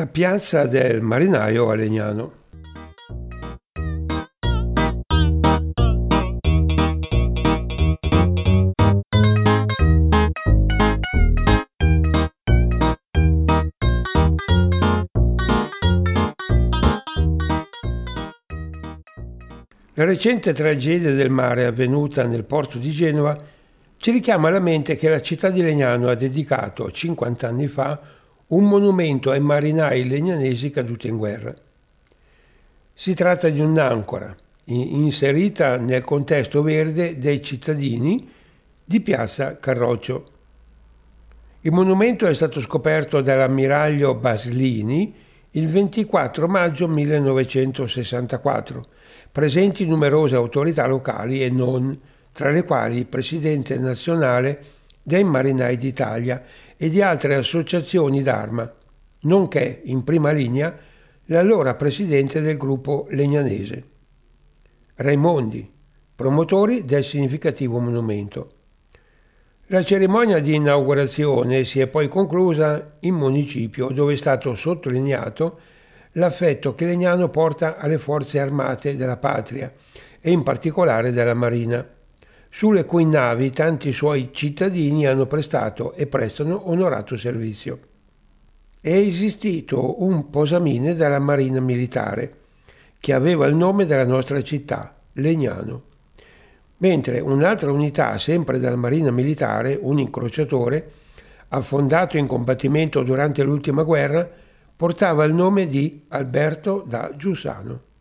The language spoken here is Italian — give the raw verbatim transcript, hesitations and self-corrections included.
La piazza del marinaio a Legnano. La recente tragedia del mare avvenuta nel porto di Genova ci richiama alla mente che la città di Legnano ha dedicato cinquanta anni fa un monumento ai marinai legnanesi caduti in guerra. Si tratta di un'ancora inserita nel contesto verde dei cittadini di piazza Carroccio. Il monumento è stato scoperto dall'ammiraglio Baslini il ventiquattro maggio millenovecentosessantaquattro, presenti numerose autorità locali e non, tra le quali il presidente nazionale dei Marinai d'Italia e di altre associazioni d'Arma, nonché, in prima linea, l'allora presidente del gruppo legnanese, Raimondi, promotori del significativo monumento. La cerimonia di inaugurazione si è poi conclusa in municipio, dove è stato sottolineato l'affetto che Legnano porta alle forze armate della patria e in particolare della Marina, sulle cui navi tanti suoi cittadini hanno prestato e prestano onorato servizio. È esistito un posamine della Marina Militare che aveva il nome della nostra città, Legnano, mentre un'altra unità, sempre della Marina Militare, un incrociatore, affondato in combattimento durante l'ultima guerra, portava il nome di Alberto da Giussano.